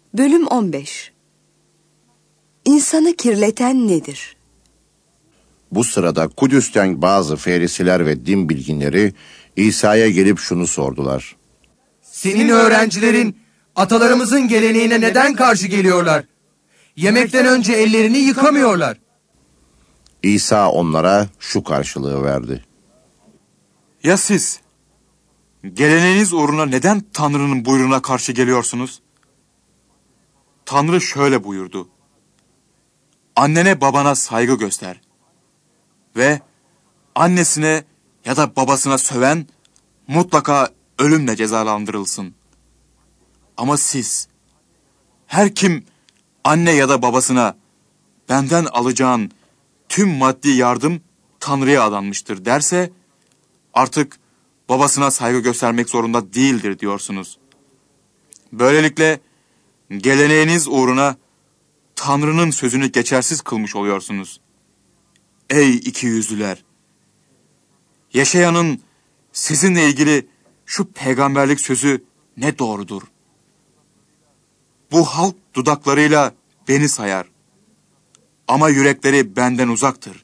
Bölüm 15. İnsanı kirleten nedir? Bu sırada Kudüs'ten bazı ferisiler ve din bilginleri İsa'ya gelip şunu sordular. Senin öğrencilerin atalarımızın geleneğine neden karşı geliyorlar? Yemekten önce ellerini yıkamıyorlar. İsa onlara şu karşılığı verdi. Ya siz? Geleneğiniz uğruna neden Tanrı'nın buyruğuna karşı geliyorsunuz? Tanrı şöyle buyurdu. Annene babana saygı göster. Ve annesine ya da babasına söven mutlaka ölümle cezalandırılsın. Ama siz, her kim anne ya da babasına benden alacağın tüm maddi yardım Tanrı'ya adanmıştır derse, artık babasına saygı göstermek zorunda değildir diyorsunuz. Böylelikle geleneğiniz uğruna Tanrı'nın sözünü geçersiz kılmış oluyorsunuz. Ey ikiyüzlüler! Yeşayanın sizinle ilgili şu peygamberlik sözü ne doğrudur. Bu halk dudaklarıyla beni sayar. Ama yürekleri benden uzaktır.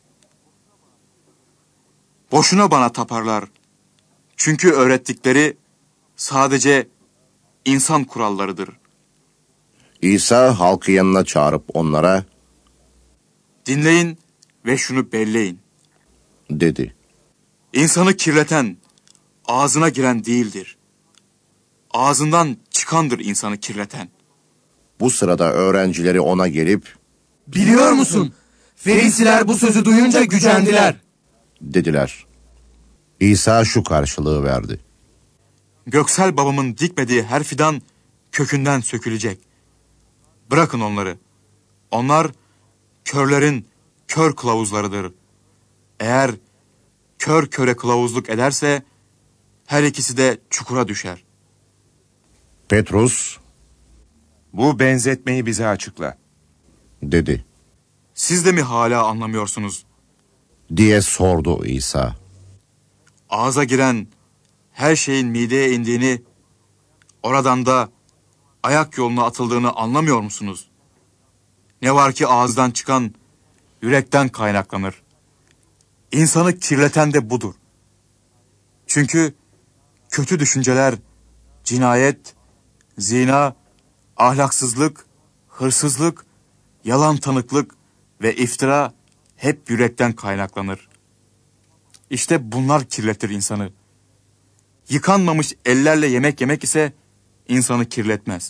Boşuna bana taparlar. Çünkü öğrettikleri sadece insan kurallarıdır. İsa halkı yanına çağırıp onlara, Dinleyin ve şunu belleyin, dedi. İnsanı kirleten, ağzına giren değildir. Ağzından çıkandır insanı kirleten. Bu sırada öğrencileri ona gelip, Biliyor musun? Ferisiler bu sözü duyunca gücendiler. dediler. İsa şu karşılığı verdi. Göksel babamın dikmediği her fidan kökünden sökülecek. Bırakın onları. Onlar körlerin kör kılavuzlarıdır. Eğer kör köre kılavuzluk ederse her ikisi de çukura düşer. Petrus, Bu benzetmeyi bize açıkla. dedi, Siz de mi hala anlamıyorsunuz? diye sordu İsa. Ağza giren her şeyin mideye indiğini, oradan da ayak yoluna atıldığını anlamıyor musunuz? Ne var ki ağızdan çıkan yürekten kaynaklanır. İnsanı kirleten de budur. Çünkü kötü düşünceler, cinayet, zina, ahlaksızlık, hırsızlık, yalan tanıklık ve iftira hep yürekten kaynaklanır. İşte bunlar kirletir insanı. Yıkanmamış ellerle yemek yemek ise insanı kirletmez.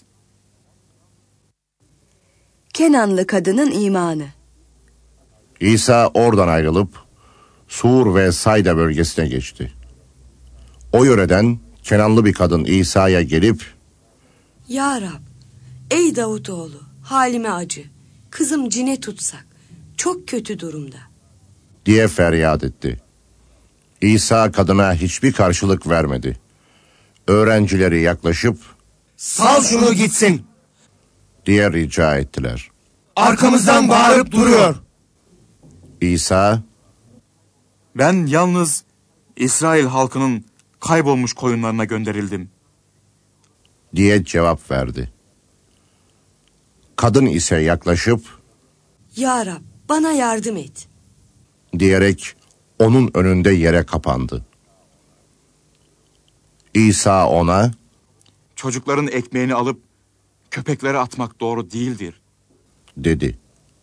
Kenanlı kadının imanı. İsa oradan ayrılıp Sur ve Sayda bölgesine geçti. O yöreden Kenanlı bir kadın İsa'ya gelip, Ya Rab, ey Davutoğlu, halime acı. Kızım cine tutsak, çok kötü durumda. diye feryat etti. İsa kadına hiçbir karşılık vermedi. Öğrencileri yaklaşıp, Sal şunu gitsin. diye rica ettiler. Arkamızdan bağırıp duruyor. İsa, Ben yalnız İsrail halkının kaybolmuş koyunlarına gönderildim. diye cevap verdi. Kadın ise yaklaşıp, Ya Rab, bana yardım et. diyerek onun önünde yere kapandı. İsa ona, Çocukların ekmeğini alıp köpeklere atmak doğru değildir. dedi.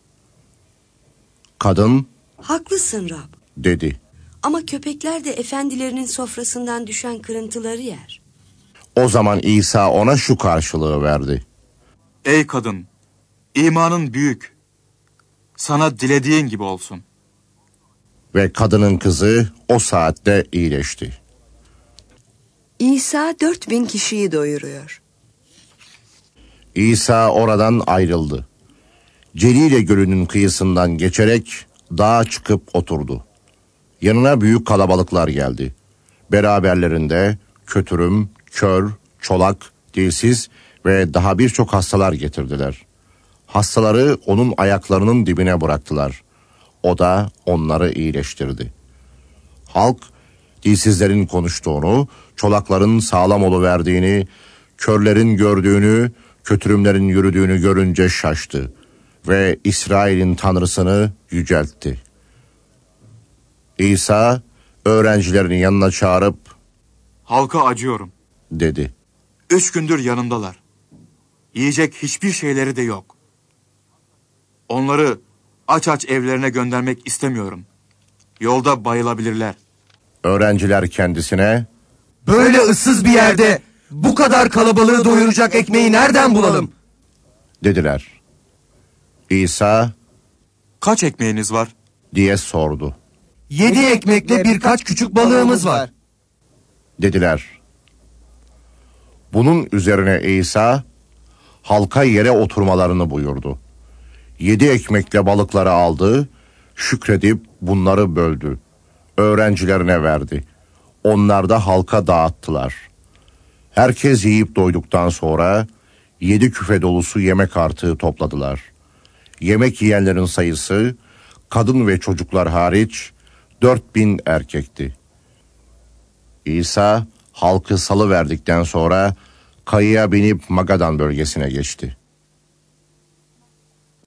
Kadın, Haklısın Rab. dedi. Ama köpekler de efendilerinin sofrasından düşen kırıntıları yer. O zaman İsa ona şu karşılığı verdi. Ey kadın, imanın büyük. Sana dilediğin gibi olsun. Ve kadının kızı o saatte iyileşti. İsa 4000 kişiyi doyuruyor. İsa oradan ayrıldı. Celile Gölü'nün kıyısından geçerek dağa çıkıp oturdu. Yanına büyük kalabalıklar geldi. Beraberlerinde kötürüm, kör, çolak, dilsiz ve daha birçok hastalar getirdiler. Hastaları onun ayaklarının dibine bıraktılar. O da onları iyileştirdi. Halk, dilsizlerin konuştuğunu, çolakların sağlam oluverdiğini, körlerin gördüğünü, kötürümlerin yürüdüğünü görünce şaştı ve İsrail'in tanrısını yüceltti. İsa öğrencilerini yanına çağırıp Halka acıyorum dedi. 3 gündür yanımdalar. Yiyecek hiçbir şeyleri de yok. Onları aç aç evlerine göndermek istemiyorum. Yolda bayılabilirler. Öğrenciler kendisine Böyle ıssız bir yerde bu kadar kalabalığı doyuracak ekmeği nereden bulalım? dediler. İsa Kaç ekmeğiniz var? diye sordu. 7 ekmekle birkaç küçük balığımız var. Dediler. Bunun üzerine İsa halka yere oturmalarını buyurdu. 7 ekmekle balıkları aldı, şükredip bunları böldü. Öğrencilerine verdi. Onlar da halka dağıttılar. Herkes yiyip doyduktan sonra 7 küfe dolusu yemek artığı topladılar. Yemek yiyenlerin sayısı kadın ve çocuklar hariç 4000 erkekti. İsa halkı salıverdikten sonra kayığa binip Magadan bölgesine geçti.